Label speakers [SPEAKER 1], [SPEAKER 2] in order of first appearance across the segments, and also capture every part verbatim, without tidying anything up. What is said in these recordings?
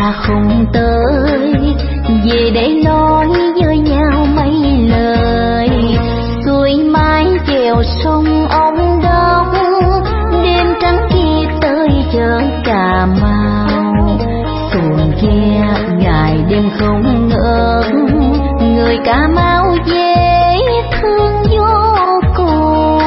[SPEAKER 1] ta không tới về để nói với nhau mấy lời. Xuôi mái chèo sông ông đốc, đêm trắng kia tới chợ Cà Mau. Xuồng ghe ngày đêm không ngớt, người Cà Mau dễ thương vô cùng.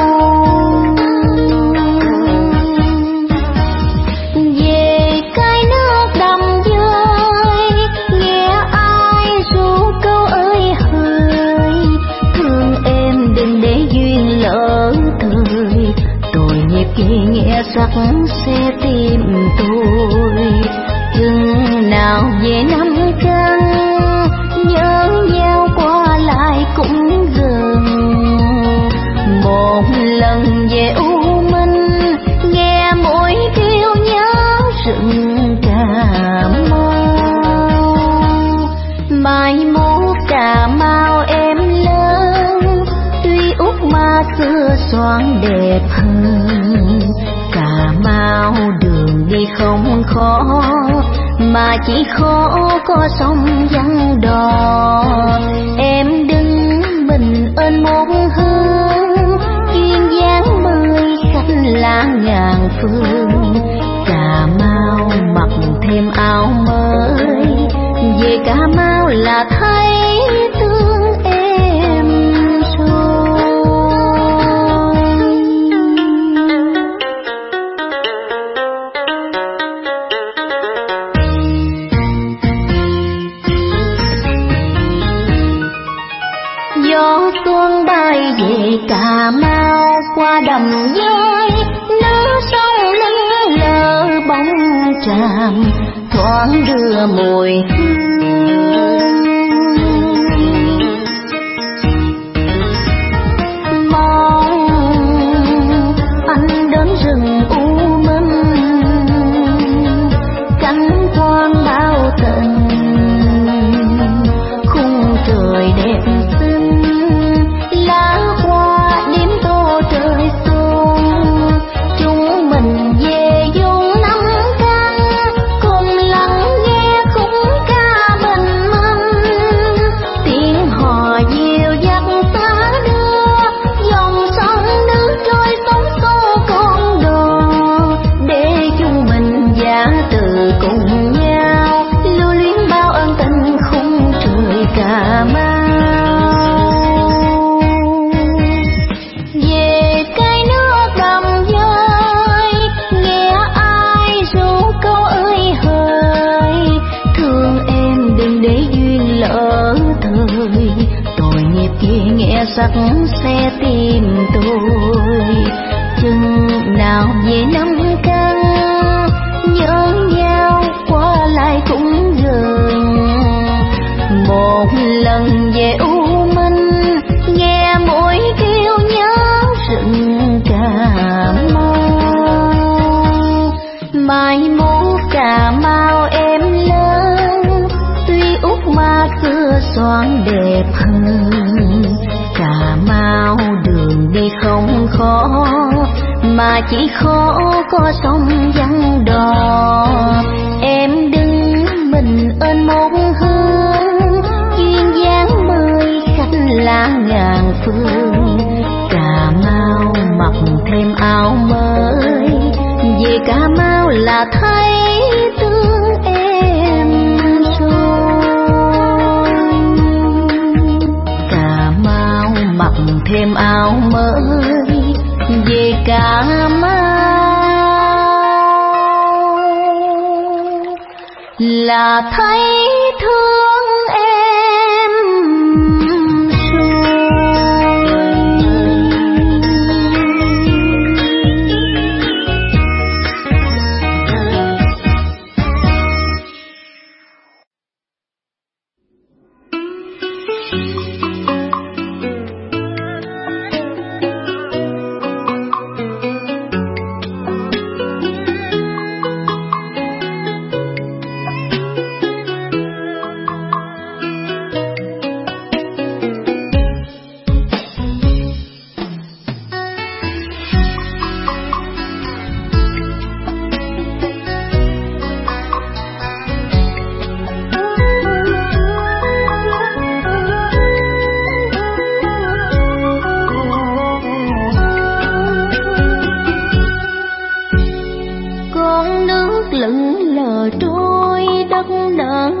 [SPEAKER 1] Về cái nước đầm dơi, nghe ai ru câu ơi hỡi, thương em đừng để duyên lỡ thời. Tội nghiệp khi nghe sắc xe tim tôi, chừng nào về năm căn nhớ nhau qua lại cũng gần. Một lần về U Minh, nghe mỗi kêu nhớ rừng Cà Mau. Mai mốt Cà Mau em lớn, tuy út mà xưa xoan đẹp hơn. Cà Mau đường đi không khó, mà chỉ khó có sông vắng đò. Em đứng mình ơn một hướng, duyên dáng mời khách lá ngàn phương. Cà Mau mặc thêm áo mới, về Cà Mau là thấy thương em rồi. Gió xuân bay về Cà Mau qua đầm dơi, nước sông lững lờ bóng tràm thoáng đưa mùi hương. Mong anh đến rừng U Minh, cánh quan bao tình khung trời đẹp xinh. Lá hoa đêm tô trời xuân, chúng mình về vùng năm căn, cùng lắng nghe khúc ca bình minh. Tiếng hò dịu dắt xa đưa, dòng sông nước trôi sóng xô con đò. Để chúng mình giả từ cùng nhau, lưu luyến bao ân tình khung trời Cà Mau. Nghe sắc xe tim tôi, chừng nào về năm căn nhớ nhau qua lại cũng gần. Một lần về U Minh, nghe mỗi kêu nhớ rừng Cà Mau. Mai mốt Cà Mau em lớn, tuy út mà xưa xoan đẹp hơn. Cà Mau đường đi không khó, mà chỉ khó có sông vắng đò. Em đứng mình ơn một hướng, duyên dáng mời khách lá ngàn phương. Cà Mau mặc thêm áo mới, về Cà Mau là thấy thương em rồi. Cà Mau mặc thêm áo mới, về Cà Mau là thấy thương em rồi.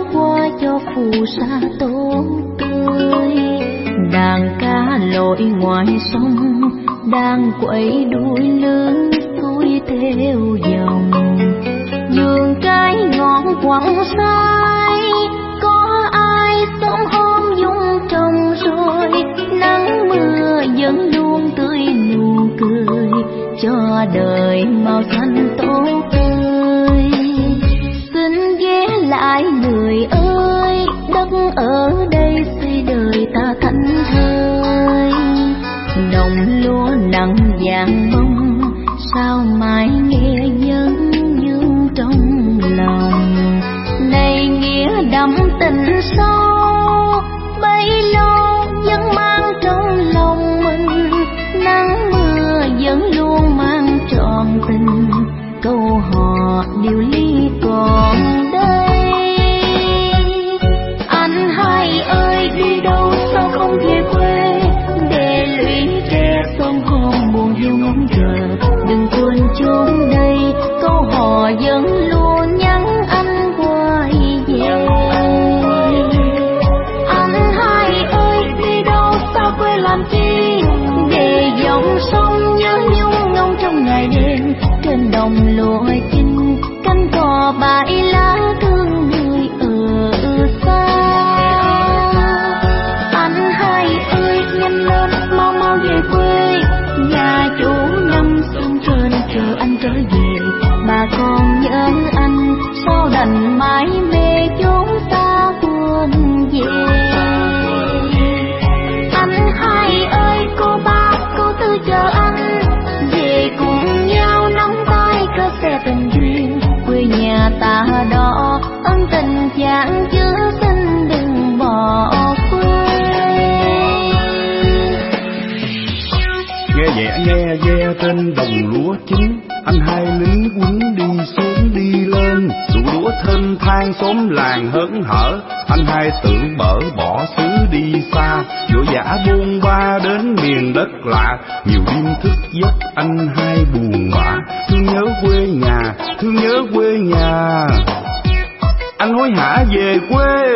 [SPEAKER 1] qua cho phù sa tốt tươi. Đàn cá lội ngoài sông đang quẩy đuôi lưới xuôi theo dòng. Vườn trái ngọt quặng sai có ai sớm hôm dung trồng rồi. Nắng mưa vẫn luôn tươi nụ cười cho đời màu xanh tốt tươi. Xin ghé lại người ơi, đất ở đây xây đời ta thảnh thơi. Đồng lúa nặng vàng bông sao mãi nghe vấn vương trong lòng. Này nghĩa đậm tình sâu bấy lâu vẫn mang trong lòng mình. Nắng mưa vẫn luôn mang trọn tình, câu hò điều ly còn đây. Anh hai ơi đi đâu sao không về quê, để lũy tre sông hồn buồn hiu ngóng chờ. Đừng quên chốn đây câu hò vẫn luôn nhắn anh quay về. Anh hai ơi đi đâu sao quê làm chi, để dòng sông nhớ nhung ngóng trong ngày đêm. Trên đồng lúa chinh cánh cò bãi lá thương người ở xa. Anh hai ơi nhanh lên mau mau về quê, nhà chủ năm xuân trên chờ anh trở về. Bà con nhớ anh sao đành mãi mê chốn xa buồn về. Anh hai ơi cô ba cô tư chờ anh, về cùng nhau nắm tay cơ xe tình duyên. Quê nhà ta đó ân tình chẳng chứa, xin đừng bỏ quê.
[SPEAKER 2] Nghe nhẹ nghe ve trên đồng lúa chín, anh hai lính quýnh đi xuống đi lên. Đủ lúa thênh thang xóm làng hớn hở, anh hai tưởng bỡ bỏ xứ đi xa. Vội vã bôn ba đến miền đất lạ, nhiều đêm thức giấc anh hai buồn bã. Thương nhớ quê nhà, thương nhớ quê nhà, anh hối hả về quê.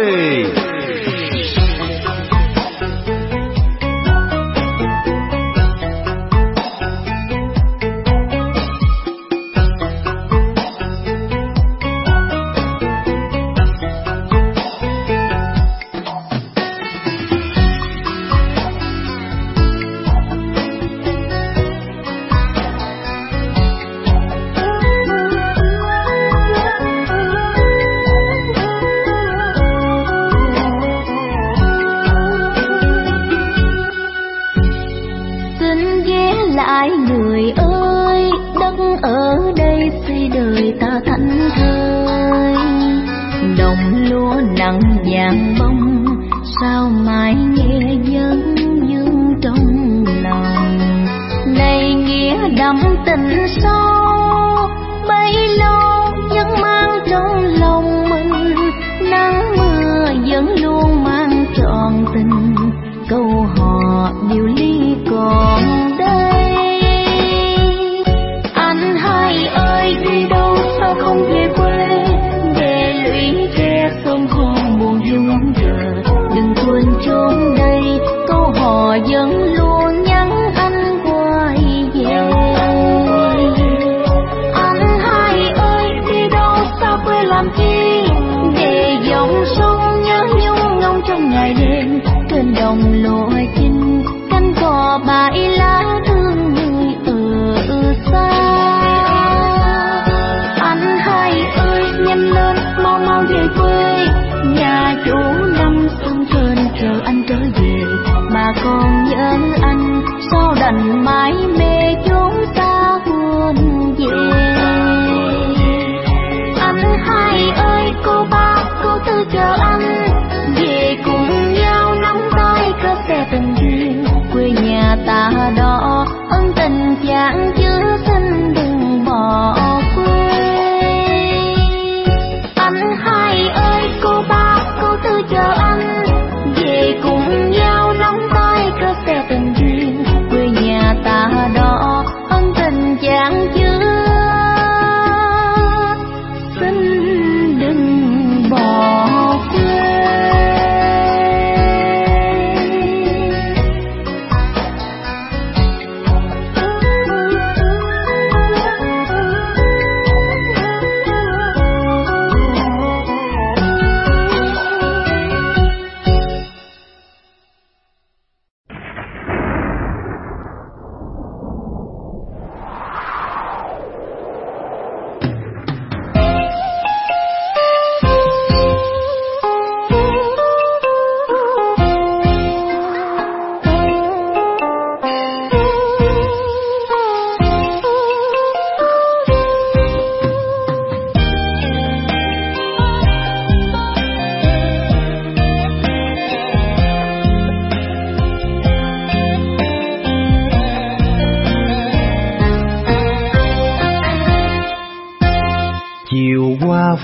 [SPEAKER 1] Vẫn luôn nhắn anh quay về.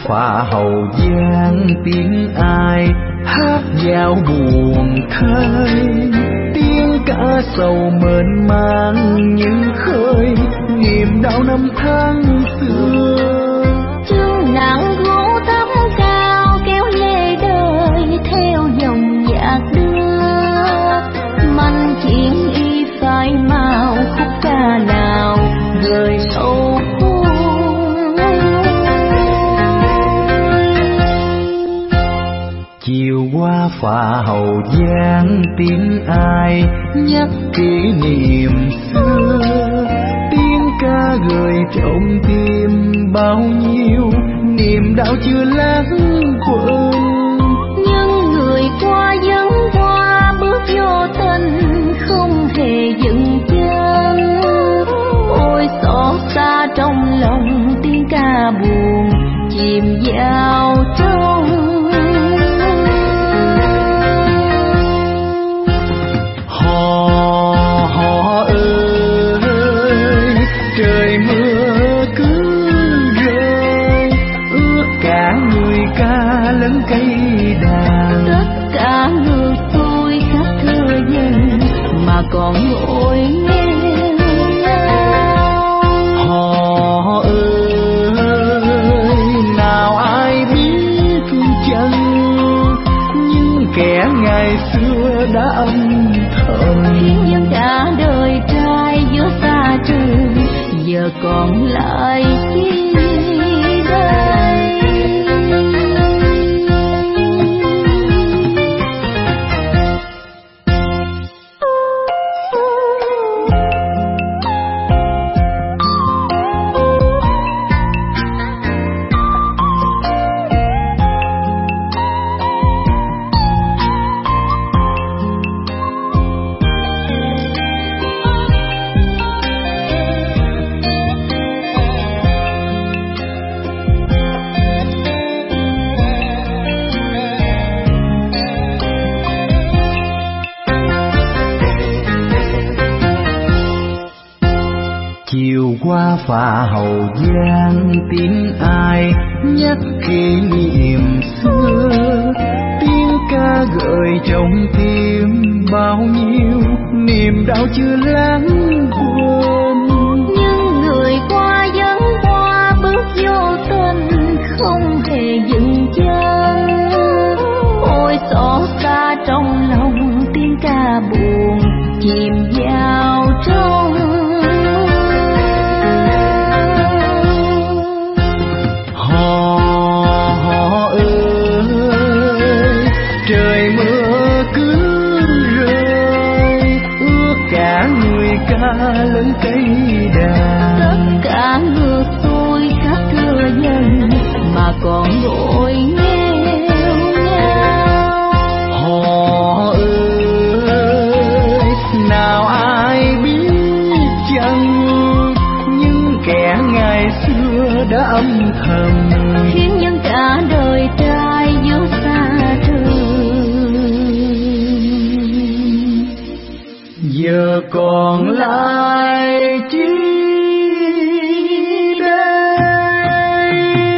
[SPEAKER 3] phà hậu giang tiếng ai hát vào buồn thay, tiếng ca sầu mến mang như khơi niềm đau năm tháng xưa.
[SPEAKER 1] Chương nặng gỗ tắm cao kéo lê đời theo dòng nhạc đưa, manh chuyện y phai màu khúc ca nào gợi sâu khôn.
[SPEAKER 3] Chiều qua phà hậu giang tiếng ai nhắc kỷ niệm xưa, tiếng ca gợi trong tim bao nhiêu niềm đau chưa lãng quên.
[SPEAKER 1] Nhưng người qua vẫn qua bước vô tình không hề dừng chân, ôi xót xa trong lòng tiếng ca buồn chìm vào trong.
[SPEAKER 3] Cây đàn
[SPEAKER 1] tất cả người tôi khắp thừa dân mà còn ngồi nghe.
[SPEAKER 3] Họ ơi nào ai biết chăng những kẻ ngày xưa đã âm thầm
[SPEAKER 1] khiến dân cả đời trai giữa xa trường giờ còn lại chi đây.
[SPEAKER 3] qua phà hậu giang tiếng ai nhắc kỷ niệm xưa, tiếng ca gợi trong tim bao nhiêu niềm đau chưa lãng quên.
[SPEAKER 1] Nhưng người qua vẫn qua bước vô tình không hề dừng chân, ôi xót xa trong lòng tiếng ca buồn chìm vào trong.
[SPEAKER 3] Lớn cây đàn
[SPEAKER 1] tất cả ngược tôi khắp thừa nhân mà còn ngồi nghe nhau.
[SPEAKER 3] Họ ơi nào ai biết chăng những kẻ ngày xưa đã âm thầm
[SPEAKER 1] khiến nhân cả đời trai giữa xa trường
[SPEAKER 3] giờ còn lại chi đây.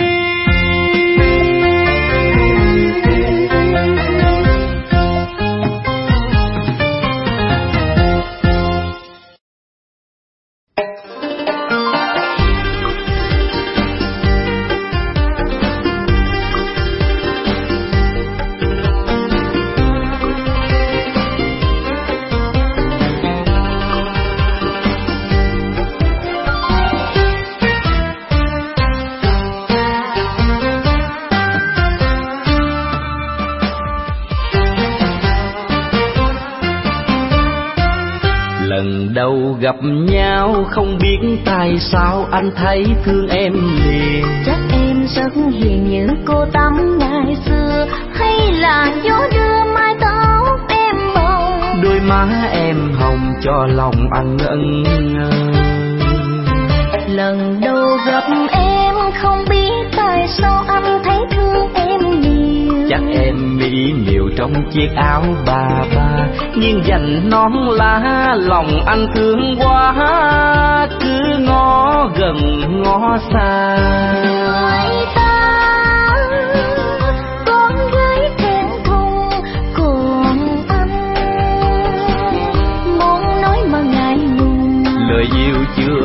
[SPEAKER 3] Lần đầu gặp nhau không biết tại sao anh thấy thương em liền.
[SPEAKER 1] Chắc em rất hiền như cô tắm ngày xưa, hay là gió đưa mái tóc em bồng.
[SPEAKER 3] Đôi má em hồng cho lòng anh ngẩn ngơ.
[SPEAKER 1] Lần đầu gặp em không biết tại sao anh thấy thương em nhiều.
[SPEAKER 3] Chắc em mỹ miều trong chiếc áo bà ba, nhưng dành nón lá lòng anh thương quá, cứ ngó gần ngó xa.
[SPEAKER 1] Người ta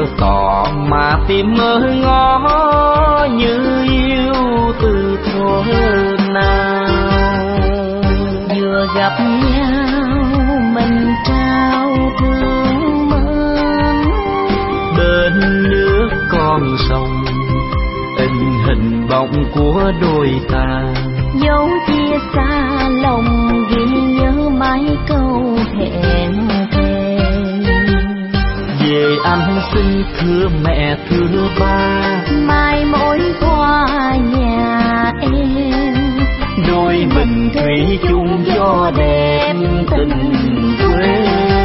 [SPEAKER 3] tỏ mà tim mơ ngó như yêu từ thuở nào.
[SPEAKER 1] Vừa gặp nhau mình trao thương mến,
[SPEAKER 3] bên nước con sông in hình bóng của đôi ta,
[SPEAKER 1] dấu chia xa lòng ghi nhớ mãi câu hẹn thề.
[SPEAKER 3] Về anh xin thưa mẹ thưa ba,
[SPEAKER 1] mai mỗi qua nhà em,
[SPEAKER 3] đôi mình thủy chung gió đẹp tình quê.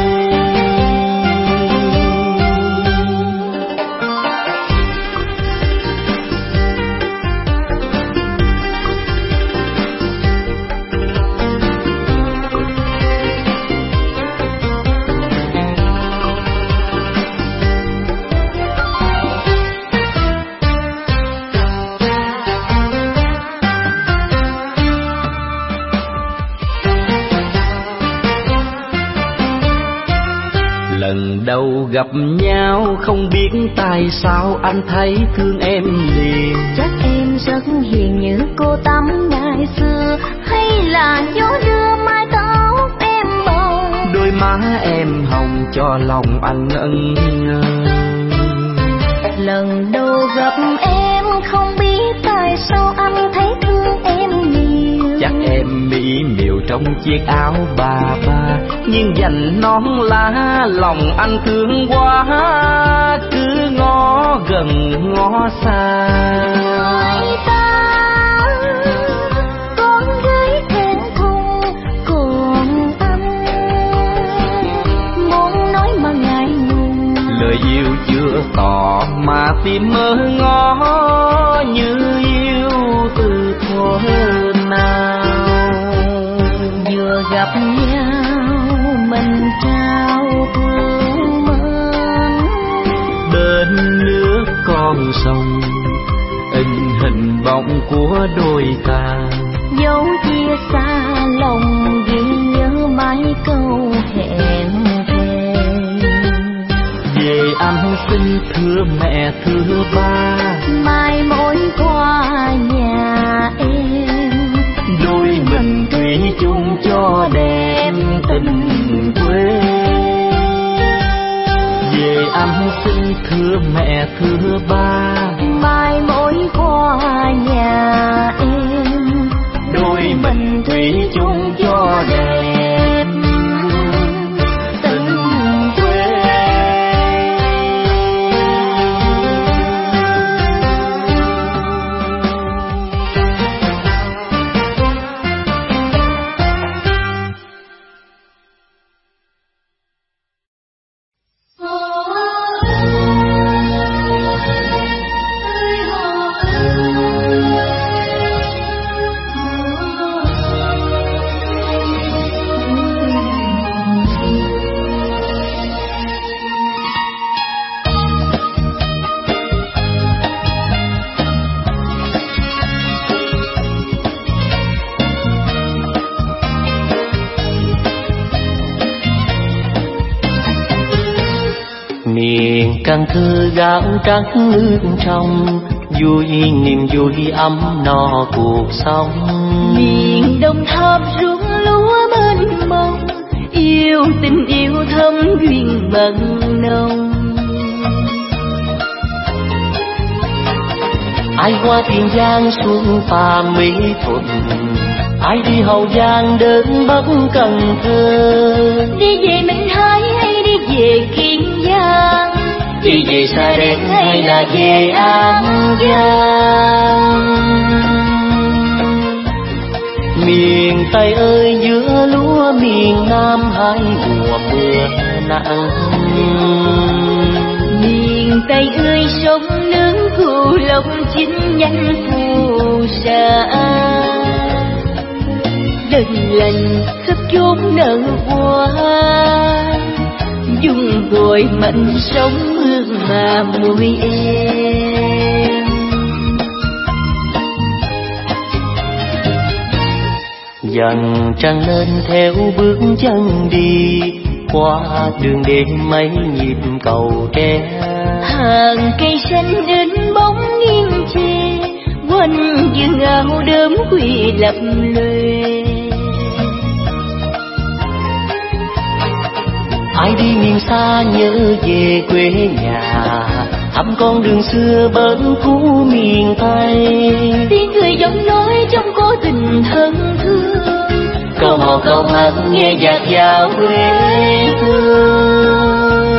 [SPEAKER 3] Lần đầu gặp nhau không biết tại sao anh thấy thương em liền.
[SPEAKER 1] Chắc em rất hiền như cô tắm ngày xưa, hay là gió đưa mái tóc em bồng.
[SPEAKER 3] Đôi má em hồng cho lòng anh ngẩn ngơ.
[SPEAKER 1] Lần đầu gặp em không biết tại sao anh thấy thương em nhiều.
[SPEAKER 3] Chắc em mỹ miều trong chiếc áo bà ba, nhưng dành nón lá lòng anh thương quá, cứ ngó gần ngó xa.
[SPEAKER 1] Hai ta con gái thẹn thùng, còn anh muốn nói mà ngại ngùng.
[SPEAKER 3] Lời yêu chưa tỏ mà tim mơ ngó như yêu từ thuở nào.
[SPEAKER 1] Vừa gặp nhau mình trao thương mến,
[SPEAKER 3] bên nước con sông in hình bóng của đôi ta,
[SPEAKER 1] dấu chia xa lòng ghi nhớ mãi câu hẹn thề.
[SPEAKER 3] Về anh xin thưa mẹ thưa ba,
[SPEAKER 1] mai mỗi qua nhà em,
[SPEAKER 3] đôi mình thủy chung cho đẹp tình quê. Về anh xin thưa mẹ thưa ba,
[SPEAKER 1] mai mỗi qua nhà em,
[SPEAKER 3] đôi mình thủy chung cho đẹp tình quê.
[SPEAKER 4] Miền Cần Thơ gạo trắng nước trong, vui niềm vui ấm no cuộc sống.
[SPEAKER 1] miền Đồng Tháp ruộng lúa mênh mông, yêu tình yêu thâm duyên mặn nồng.
[SPEAKER 4] Ai qua Tiền Giang xuống Pha Mỹ Thuận, ai đi Hậu Giang đến Bắc Cần Thơ.
[SPEAKER 1] Đi về Minh Hải hay đi về Kiên Giang,
[SPEAKER 4] Đi về Sa Đéc hay là về An Giang. Miền Tây ơi giữa lúa miền Nam hai mùa mưa nặng.
[SPEAKER 1] miền Tây ơi sông nước Cù Long chín nhánh phù sa. Đừng lành khắp chốn nở hoa, dùng gọi mạnh sống hương mà mùi em.
[SPEAKER 4] Dần trăng lên theo bước chân đi, qua đường đêm mấy nhịp cầu tre.
[SPEAKER 1] hàng cây xanh đến bóng nghiêng che, quanh vườn áo đớm quy lập lề.
[SPEAKER 4] Ai đi miền xa nhớ về quê nhà, thăm con đường xưa bến cũ miền Tây.
[SPEAKER 1] Tiếng cười giọng nói trong cố tình thân thương,
[SPEAKER 4] câu hò câu hát nghe dạt dào quê hương.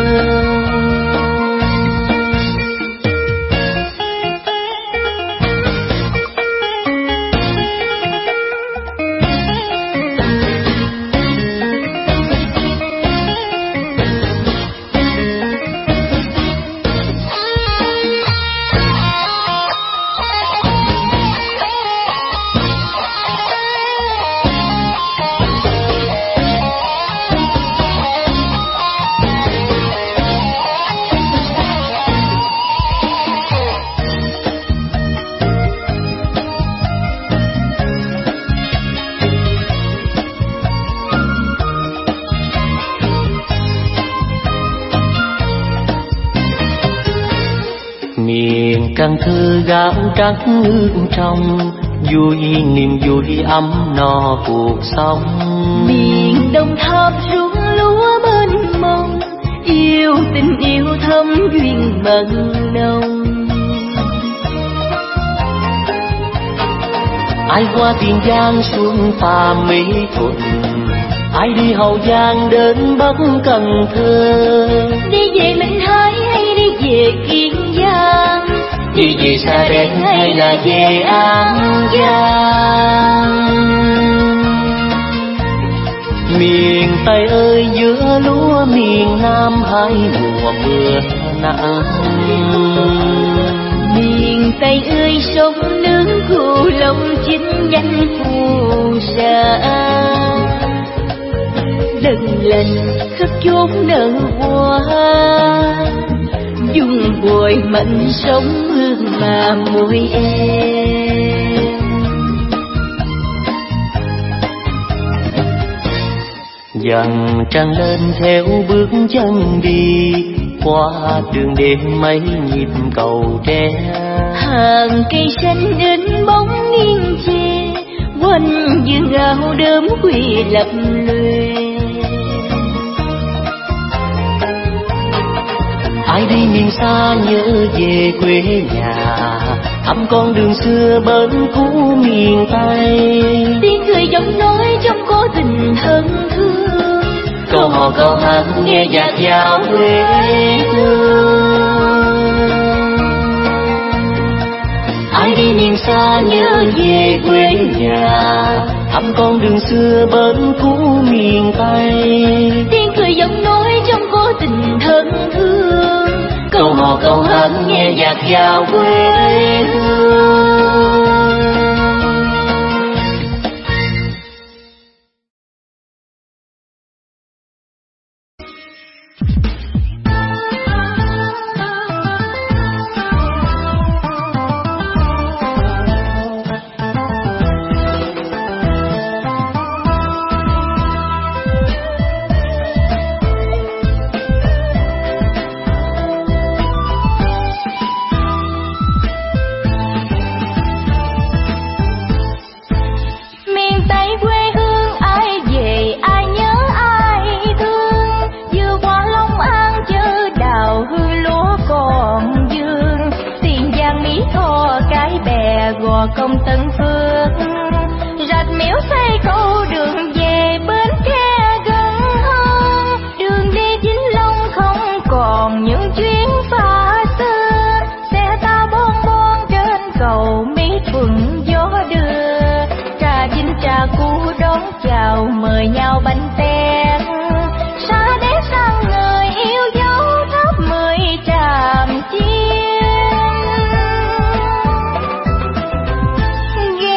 [SPEAKER 4] Căn thư gạo trắng nước trong, vui niềm vui ấm no cuộc sống.
[SPEAKER 1] Miền Đông Tháp ruộng lúa mênh mông, yêu tình yêu thâm duyên mặn nồng.
[SPEAKER 4] Ai qua Tiền Giang xuân pha Mỹ Thuận, ai đi Hậu Giang đến Bắc Cần Thơ.
[SPEAKER 1] Đi về Minh Thái hay đi về Kiên Giang,
[SPEAKER 4] đi về Sa Đéc hay là về An Giang. Miền Tây ơi giữa lúa miền Nam hai mùa mưa nặng.
[SPEAKER 1] Miền Tây ơi sông nước Cửu Long chính danh phù sa, lần lần khắp chốn nở hoa, dùng bồi mạnh sống hương mà môi em.
[SPEAKER 4] Dần trăng lên theo bước chân đi, qua đường đêm mấy nhịp cầu tre.
[SPEAKER 1] Hàng cây xanh đến bóng nghiêng che, quanh vườn áo đớm quy lập lề.
[SPEAKER 4] Ai đi miền xa nhớ về quê nhà, thăm con đường xưa bến cũ miền Tây.
[SPEAKER 1] Tiếng cười giọng nói trong cố tình thân thương,
[SPEAKER 4] câu hò câu hát nghe dạt dào quê hương. Ai đi miền xa nhớ về quê nhà, thăm con đường xưa bến cũ miền Tây.
[SPEAKER 1] Tiếng cười giọng nói trong cố tình thân thương,
[SPEAKER 4] câu hò câu hát nghe dạt dào quê hương.
[SPEAKER 1] Công Tân Phước rạch miễu xây cầu đường về bến Tre gần hơn. Đường đi Vĩnh Long không còn những chuyến phá xưa, xe ta bon bon trên cầu Mỹ Thuận gió đưa. Trà Vinh trà cũ đón chào mời nhau bánh tét, Sa Đéc sang người yêu dấu tháp mười tràm chiên.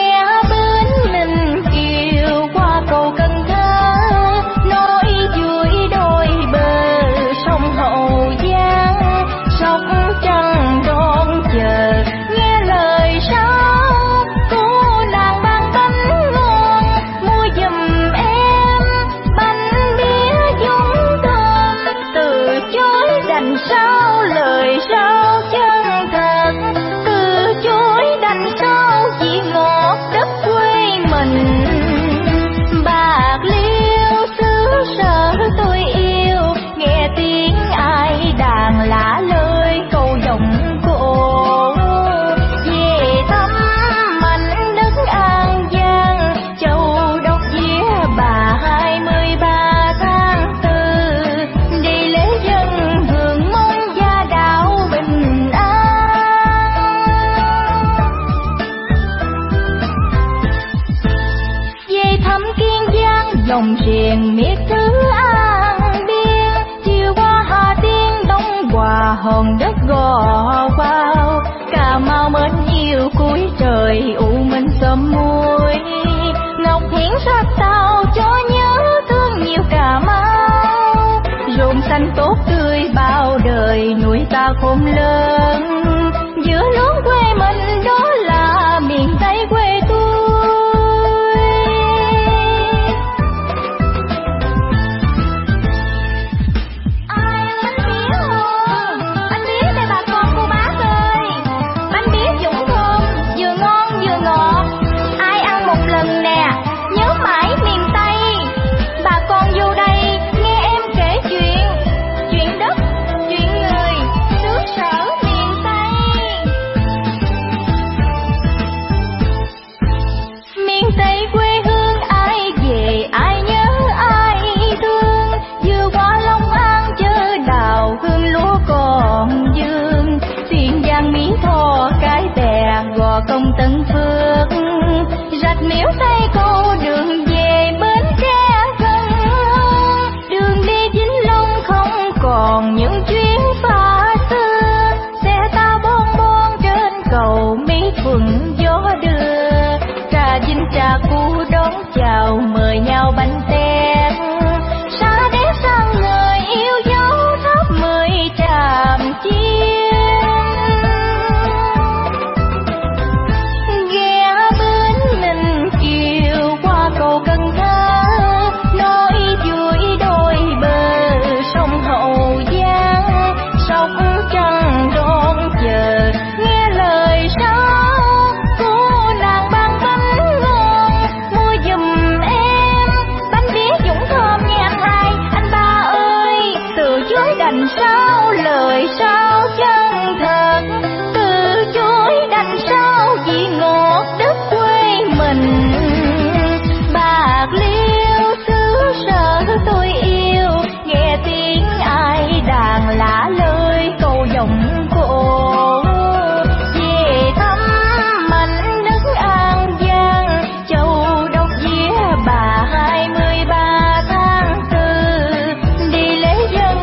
[SPEAKER 1] thăm Kiên Giang dòng riêng miệt thứ An Biên, chiều qua Hà Tiên Đông Hòa hòn đất gò vào, Cà Mau mến yêu cuối trời u minh sớm muối, Ngọc Hiển sắc tàu cho nhớ thương nhiều Cà Mau, ruộng xanh tốt tươi bao đời nuôi ta khôn lớn, giữa luống quê mình đó là miền Tây quê tôi. Công Tân Phước rạch Miễu Tây câu đường về Bến Tre gần, đường đi Vĩnh Long không còn những chuyến phá xưa, xe ta bon bon trên cầu Mỹ Thuận gió đưa, trà Vinh trà Cú đón chào mời nhau bánh tét, xa đét sang người yêu dấu tháp mười tràm chiên. Sao lời sao chân thật, từ chối đành sao vì ngọt đất quê mình, Bạc Liêu xứ sở tôi yêu, nghe tiếng ai đàn lạ lời câu giọng cổ, về thăm mảnh đất An Giang, châu đốc vía bà hai mươi ba tháng tư, đi lễ dân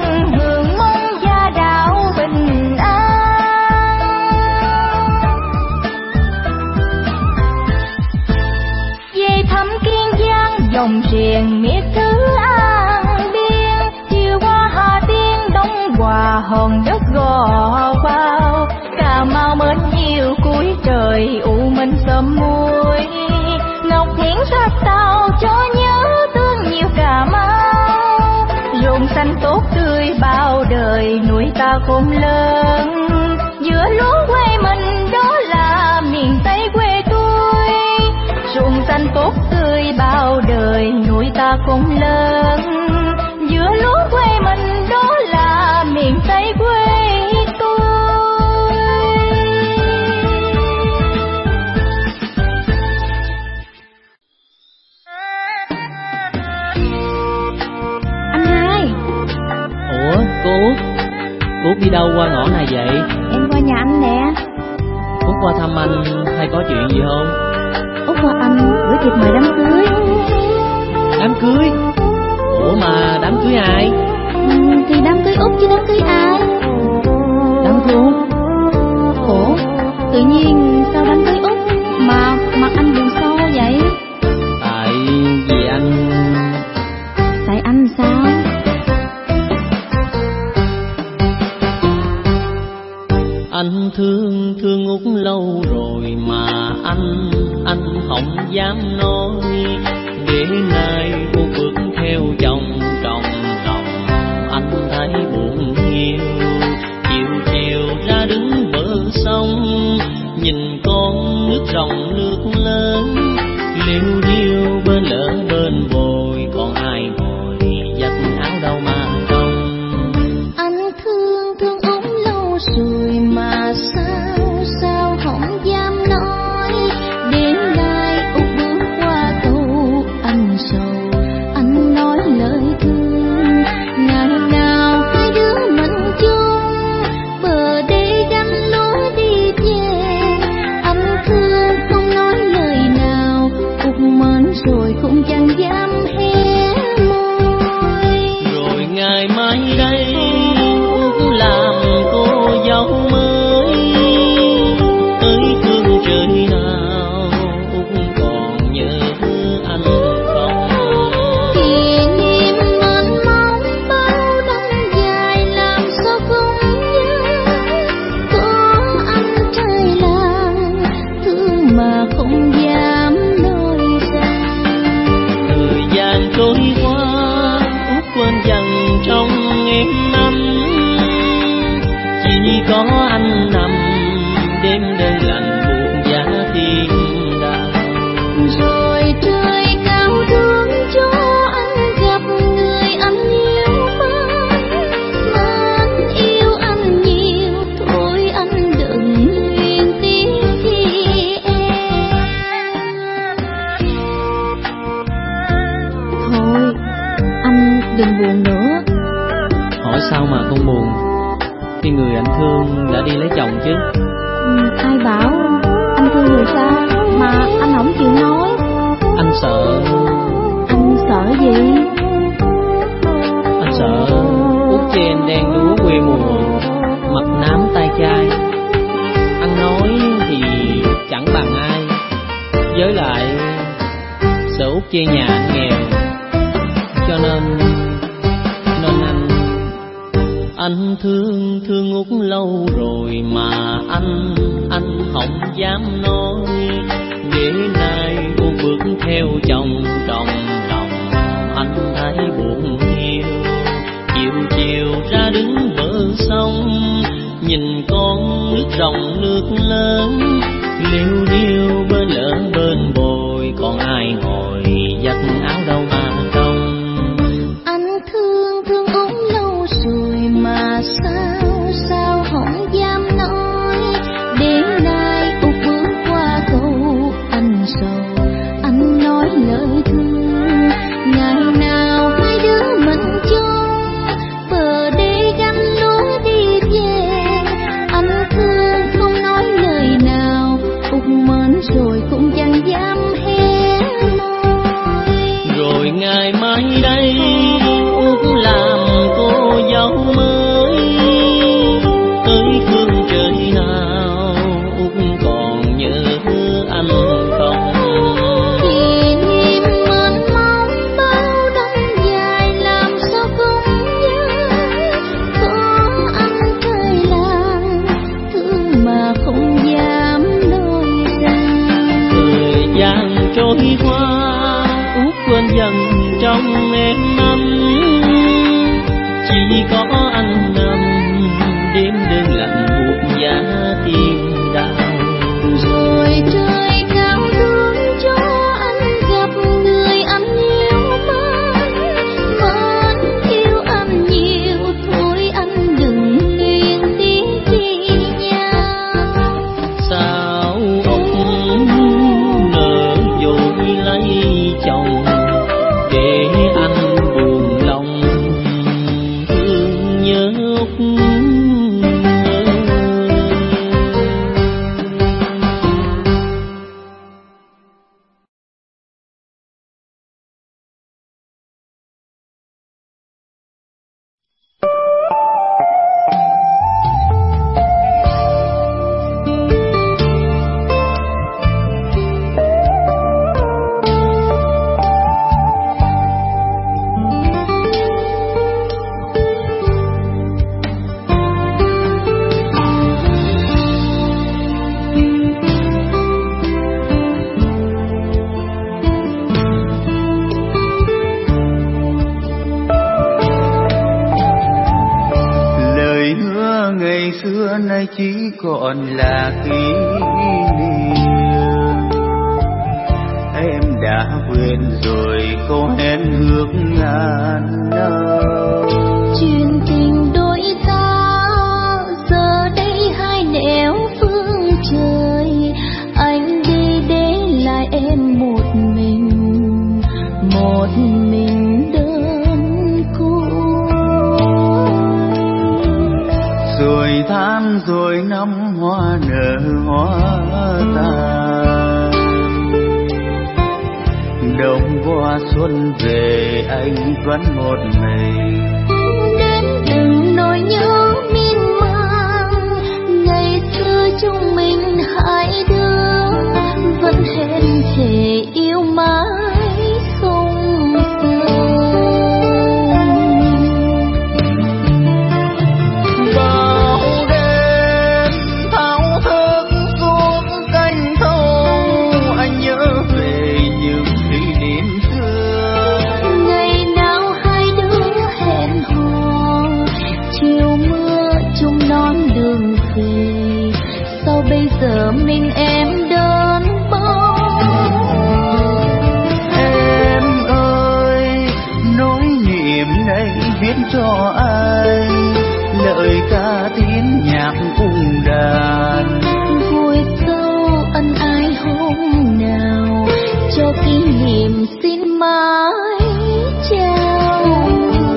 [SPEAKER 1] dòng riêng miệt thứ An Biên, chiều qua Hà Tiên Đông Hòa hòn đất gò vào, Cà Mau mến yêu cuối trời u minh sớm muối, Ngọc Hiển sắc tàu cho nhớ thương nhiều Cà Mau, ruộng xanh tốt tươi bao đời nuôi ta khôn lớn, giữa luống quê mình đó là miền Tây quê tôi, ruộng xanh tốt tươi bao đời nuôi ta khôn lớn, giữa lúa quê mình đó là miền Tây quê tôi.
[SPEAKER 5] Anh hai.
[SPEAKER 6] Ủa cô Út, cô Út đi đâu qua ngõ này vậy?
[SPEAKER 5] Em qua nhà anh nè.
[SPEAKER 6] Út qua thăm anh hay có chuyện gì không?
[SPEAKER 5] Út qua anh gửi thiệp mời đám cưới.
[SPEAKER 6] Đám cưới? Ủa mà đám cưới ai?
[SPEAKER 5] Ừ, thì đám cưới Út chứ đám cưới ai?
[SPEAKER 6] Đám cưới Út?
[SPEAKER 5] Ủa, tự nhiên sao đám cưới Út mà mặt anh buồn sâu vậy?
[SPEAKER 6] Tại vì anh...
[SPEAKER 5] Tại anh sao?
[SPEAKER 6] Anh thương thương Út lâu rồi mà anh anh không dám nói, để nay Út bước theo chồng trong lòng anh thấy buồn hiu. Chiều chiều ra đứng bờ sông, nhìn con nước ròng nước lớn, liêu riêu bên lỡ bên bồi, còn ai ngồi dắt áo đâu mà không.
[SPEAKER 1] Anh thương thương Út lâu rồi mà sao sao không dám nói, đến nay Út bước qua câu anh sầu,
[SPEAKER 5] đừng buồn nữa.
[SPEAKER 6] Hỏi sao mà không buồn, khi người anh thương đã đi lấy chồng chứ.
[SPEAKER 5] Ừ, ai bảo anh thương người sao mà anh không chịu nói?
[SPEAKER 6] Anh sợ.
[SPEAKER 5] Anh sợ gì?
[SPEAKER 6] Anh sợ Út Chen đen đúa quê mùa, mặt nám tay chai, ăn nói thì chẳng bằng ai. Với lại sợ Út chê nhà anh nghèo, cho nên nên anh anh thương thương Út lâu rồi mà anh anh không dám nói. Để nay Út bước theo chồng đồng lòng anh thấy buồn thiêu. Chiều chiều ra đứng bờ sông, nhìn con nước ròng nước lớn, liêu điêu bên lỡ bên bồi, còn ai ngồi giặt áo đâu mà trông.
[SPEAKER 1] Anh thương thương Út lâu rồi mà sao sao không dám nói. Đến nay Út bước qua cầu anh sầu, anh nói lời thương. Ngày nào hai đứa mình chung bờ đê gánh lúa đi về. Anh thương không nói lời nào, Út mến rồi cũng chẳng dám hé môi.
[SPEAKER 6] Rồi ngày mai đây Út làm cô dâu mới, tới phương trời nào Út còn nhớ anh không?
[SPEAKER 1] Kỷ niệm mênh mông bao năm dài làm sao không nhớ. Có anh thời làng thương mà không dám nói ra.
[SPEAKER 6] Thời gian trôi qua Út quên dần trong em năm, chỉ có anh nằm đêm đơn lạnh buốt giá tim đau.
[SPEAKER 1] Rồi trời cao thương cho anh gặp người anh yêu mến. Mến yêu anh nhiều thôi anh đừng nghiêng tiếng chi nhau.
[SPEAKER 6] Sao ông nỡ vội lấy chồng để anh buồn lòng thương nhớ Út.
[SPEAKER 2] Lời hứa ngày xưa nay chỉ còn là kỷ niệm. Em đã quên rồi câu hẹn ước ngàn năm.
[SPEAKER 1] Chuyện tình đôi ta giờ đây hai nẻo phương trời. Anh đi để lại em một mình, một mình đơn côi.
[SPEAKER 2] Rồi tháng rồi năm hoa nở hoa tàn, đông qua xuân về anh vẫn một mình.
[SPEAKER 1] Đến đừng nỗi nhớ miên man, ngày xưa chúng mình hai đứa vẫn hẹn thề yêu mãi không rời.
[SPEAKER 2] Bao đêm thao thức suốt cánh thâu, anh nhớ về những kỷ niệm xưa.
[SPEAKER 1] Ngày nào hai đứa hẹn hò, chiều mưa chung đón đường về. Sao bây giờ mình em đơn bóng?
[SPEAKER 2] Em ơi, nỗi niềm này viết cho anh, lời ca tiếng nhạc cùng đàn.
[SPEAKER 1] Vui sâu ân ái hôm nào, cho kỷ niệm xin mãi trao.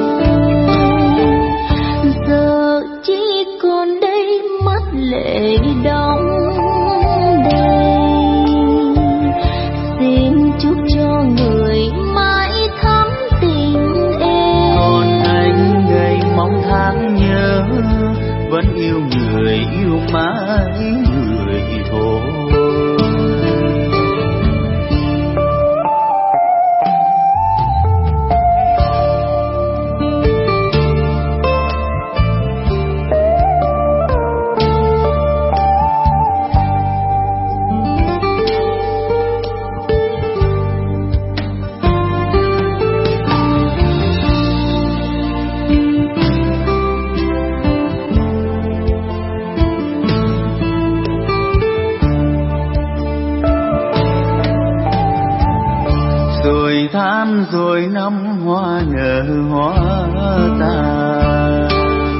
[SPEAKER 3] rồi năm hoa nở hoa tàn.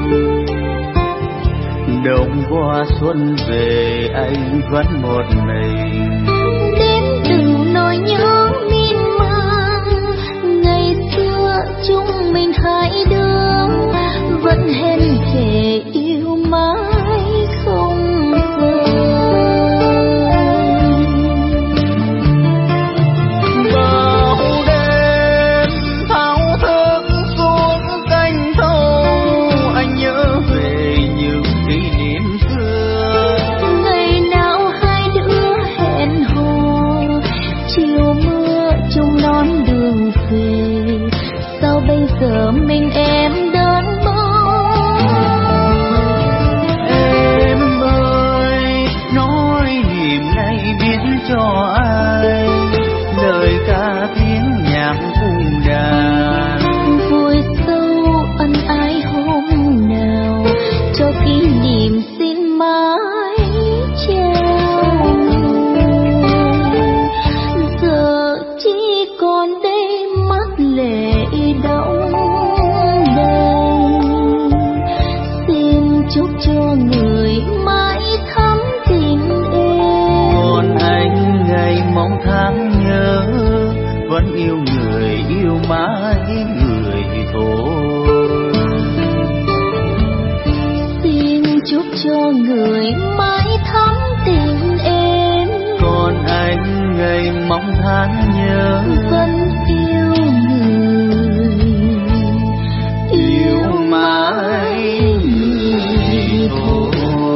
[SPEAKER 3] Đông qua xuân về anh vẫn một mình.
[SPEAKER 1] Đêm đừng nỗi nhớ miên man, ngày xưa chúng mình hai đứa vẫn hẹn thề yêu mãi không rời.
[SPEAKER 3] Bao đêm thao thức xuống cánh thâu, anh nhớ về những kỷ niệm xưa.
[SPEAKER 1] Ngày nào hai đứa hẹn hò, chiều mưa chung nón đường về. Sao bây giờ mình em đơn bóng?
[SPEAKER 3] Em ơi, nói niềm này biết cho ai, lời ca tiếng nhạc cung đàn.
[SPEAKER 1] Vui sâu ân ái hôm nào, cho kỷ niệm xin mãi treo người. Giờ chỉ còn đây mắt lệ đẫm đầy, xin chúc cho người mãi thắm tình em.
[SPEAKER 3] Còn anh ngày mong tháng nhớ, vẫn yêu người yêu mãi người thôi.
[SPEAKER 1] Xin chúc cho người mãi thắm tình em.
[SPEAKER 3] Còn anh ngày mong tháng nhớ,
[SPEAKER 1] Vẫn yêu người
[SPEAKER 3] yêu mãi người thôi.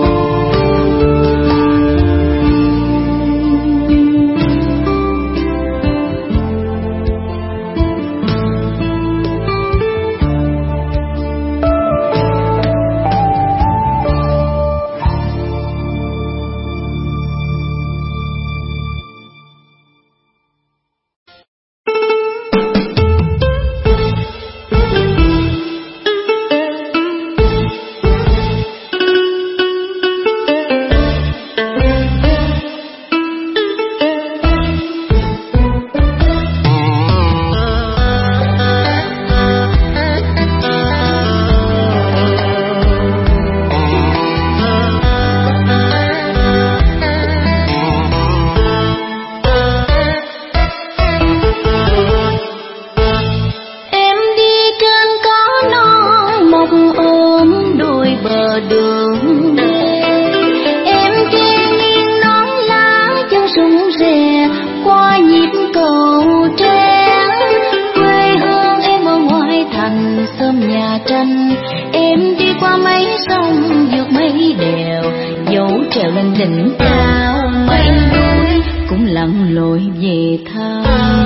[SPEAKER 1] em đi trên có non mọc ôm đôi bờ đường đê. Em trên nghiêng nón lá chân súng rè qua nhịp cầu tre. Quê hương em ở ngoài thành xóm nhà tranh. Em đi qua mấy sông vượt mấy đèo, dấu trèo lên đỉnh cao mấy núi cũng lặn lội về thăm.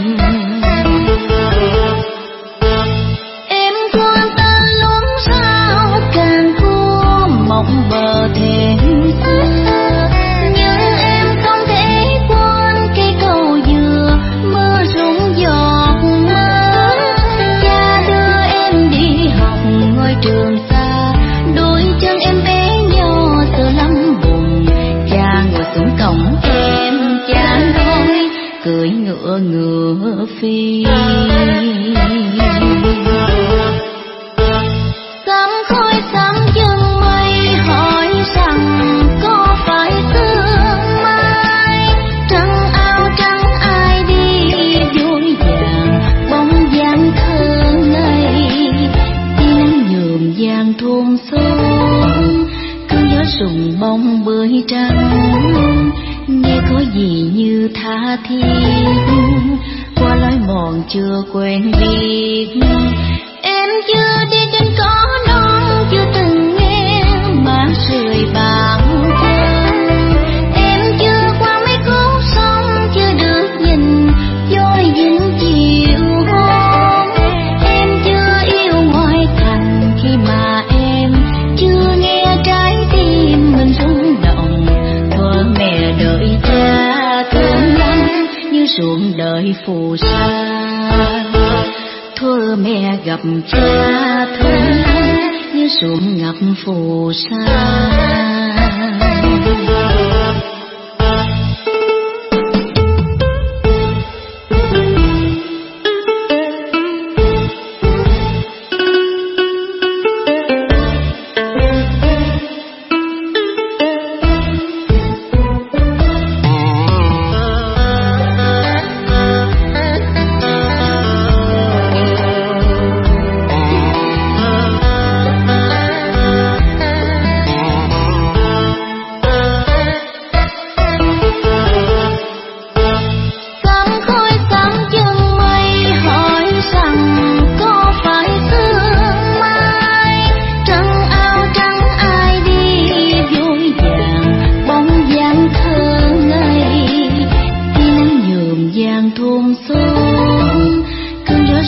[SPEAKER 1] Em quan tên luống sao càng cua mộng bờ thềm xưa, nhưng em không thể quên cây cầu dừa mưa rụng giọt mưa. Cha đưa em đi học ngôi trường xa, đôi chân em bé nhỏ sợ lắm bùn. Cha ngồi xuống cổng em chán thôi, cưỡi ngựa ngựa phi. Sớm khói sớm dâng mây hỏi rằng có phải sương mai. Trăng áo trắng ai đi vui vàng bóng dáng thơ ngây. Tiếng nhuộm vàng thôn xóm, cơn gió rụng bóng bưởi trắng. Nghe có gì như tha thiết, qua lối mòn chưa quen biết. Em chưa đi trên cỏ non, chưa từng nghe mát rơi bàn chân. Em chưa qua mấy khúc sông, chưa được nhìn trôi vĩnh chiều hôm. Em chưa yêu ngoài thành khi mà em chưa nghe trái tim mình rung động. Thuở mẹ đợi cha thương lắm như ruộng đợi phù sa. Thuở mẹ gặp cha thương lắm như ruộng ngập phù sa.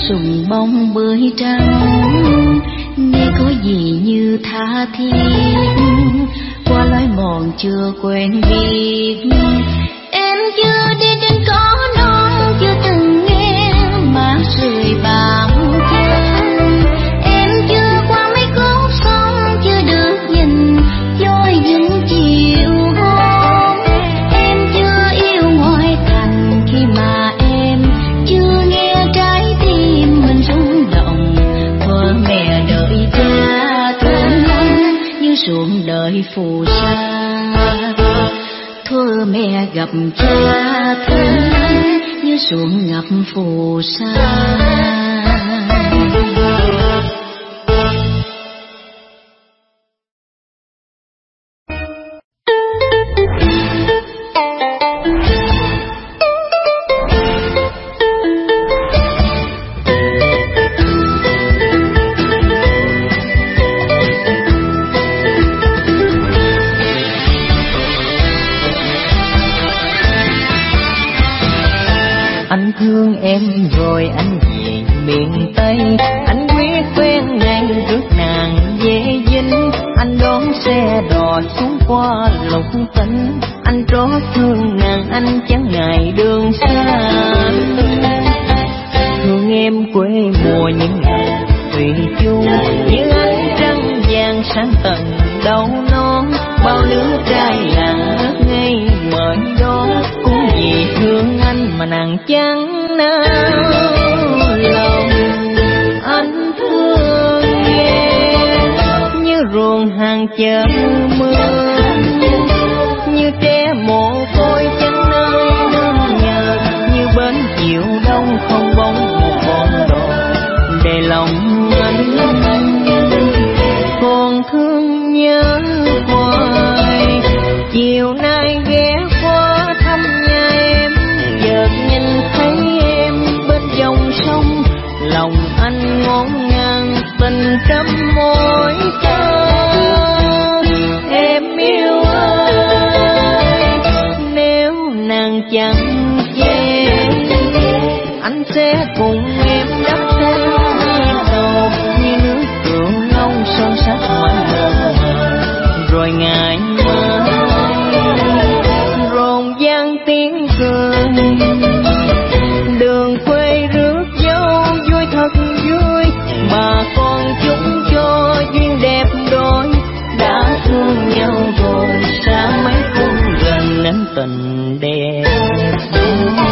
[SPEAKER 1] sùng bông bưởi trắng, nghe có gì như tha thiết qua lối mòn chưa quen biết. Em chưa đi trên cỏ non, chưa từng nghe má rơi bàn chân. Em chưa qua mấy con sông, chưa được nhìn trôi những chiều hôm. Em chưa yêu ngoài thành khi mà em chưa nghe trái tim mình rung động. Thuở mẹ đợi cha thương lắm như ruộng đợi phù sa. Thuở mẹ gặp cha thương lắm như ruộng ngập phù sa.
[SPEAKER 6] Anh thương em rồi anh về miền Tây, anh quyết quen ngày rước nàng về Vinh. Anh đón xe đò xuống qua Lục Tỉnh, anh trót thương nàng anh chẳng ngại đường xa. Thương em quê mùa những ngày thủy chung, như ánh trăng vàng sáng tận đầu non. Bao lứa trai làng ngất ngây mời đó, cũng vì thương anh mà nàng chẳng nao lòng. Anh thương em như ruộng hàng chờ mưa, như trẻ mồ côi chẳng nơi nương nhờ, như bến chiều đông không bóng một con đò để lòng anh còn thương nhớ hoài. Chiều nay ghé qua thăm nhà em, chợt nhìn thấy em bên dòng sông, lòng anh ngổn ngang tình trăm mối tơ. Em yêu ơi, nếu nàng chẳng về, anh sẽ cùng em đắp thêm tàu như nước cửu long son sắc mãi mờ. Rồi ngày mai rộn vang tiếng cười, đường quê rước dâu vui thật vui. Bà con chúng cho duyên đẹp đôi, đã thương nhau rồi xa mấy cung gần nên tình đẹp đôi.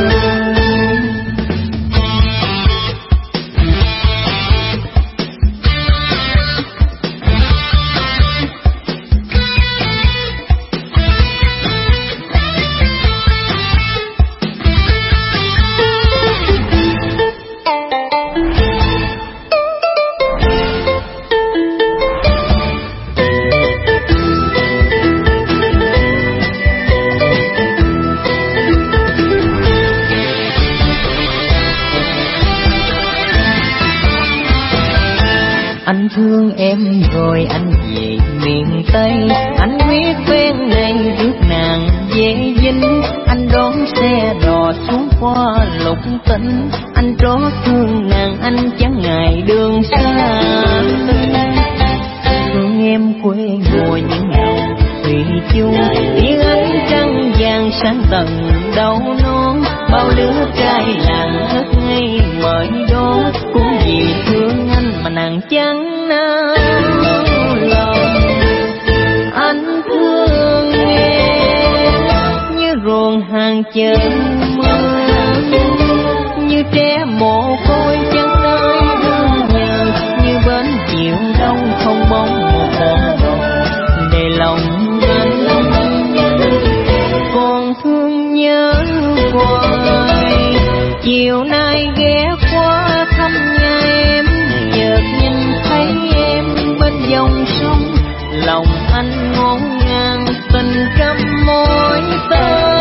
[SPEAKER 6] Anh thương em rồi anh về miền Tây, anh quyết quen ngày rước nàng về Vinh. Anh đón xe đò xuống qua Lục Tỉnh, anh trót thương nàng anh chẳng ngại đường xa. Thương em quê mùa những ngày thủy chung, tiếng ánh trăng vàng sáng tận đầu non. Bao đứa trai làng ngất ngây mời đó, cũng vì thương anh mà nàng chẳng nao lòng. Anh thương em như ruộng hàng chờ mưa, như trẻ mồ côi chẳng nơi nương nhờ, như bến chiều đông không bóng một con đò để lòng anh còn thương nhớ hoài. Chiều nay ghé qua thăm nhà em, chợt nhìn thấy em bên dòng sông, lòng anh ngổn ngang tình trăm mối tơ.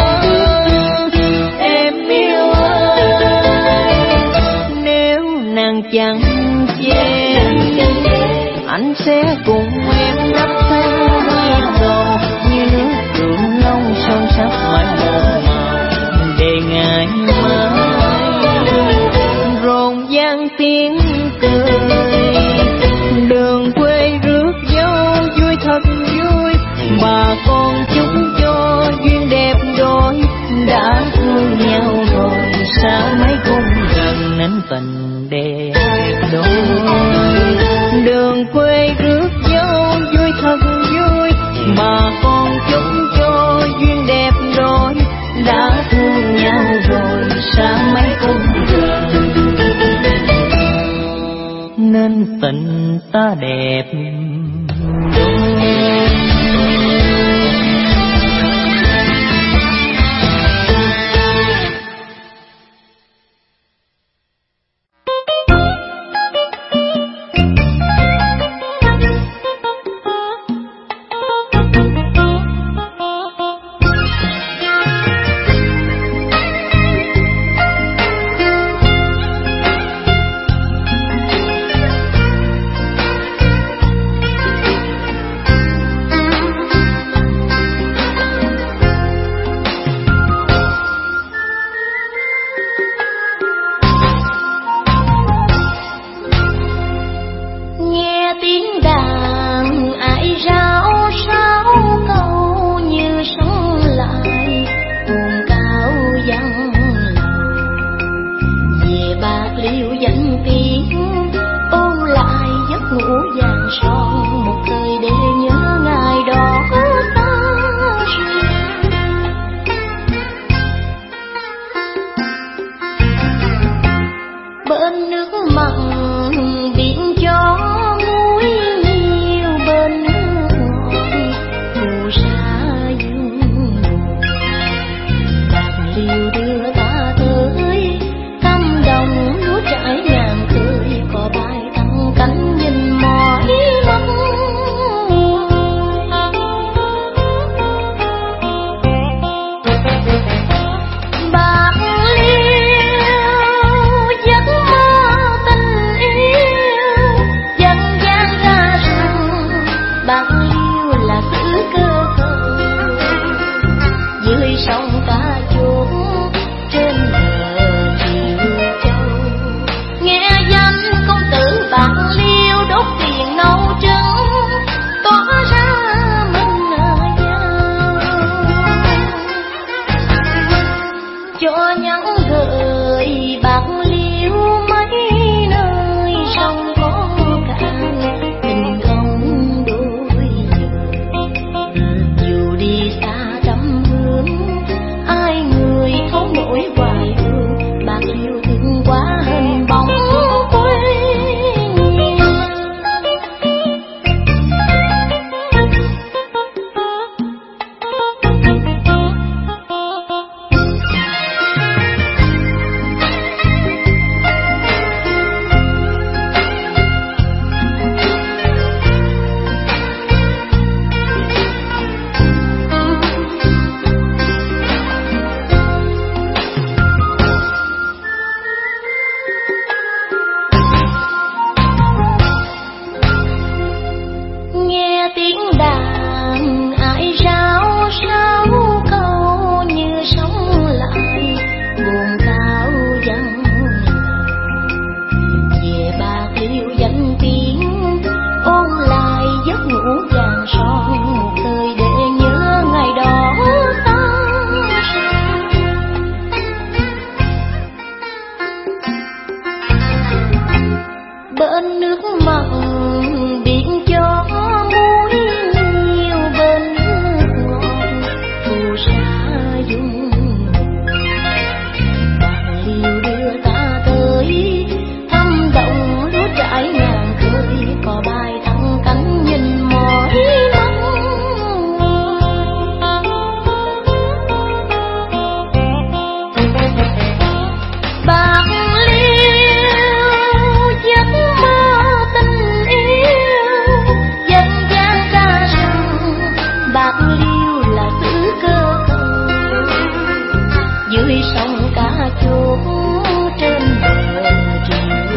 [SPEAKER 6] Em yêu ơi, nếu nàng chẳng về, anh sẽ cùng em đắp thêm dầu như nước cửu long son sắc mãi một màu để ngày mai rộn vang
[SPEAKER 1] vang tiếng cười. Đường quê rước dâu vui thật vui, bà con chúc cho duyên đẹp đôi. Đã thương nhau rồi sao mấy cùng gần nên tình đẹp đôi. Đường quê rước dâu vui thật vui, bà con chúc cho duyên đẹp đôi. Đã thương nhau rồi sao mấy cùng gần nên tình ta đẹp đôi. Bên nước mà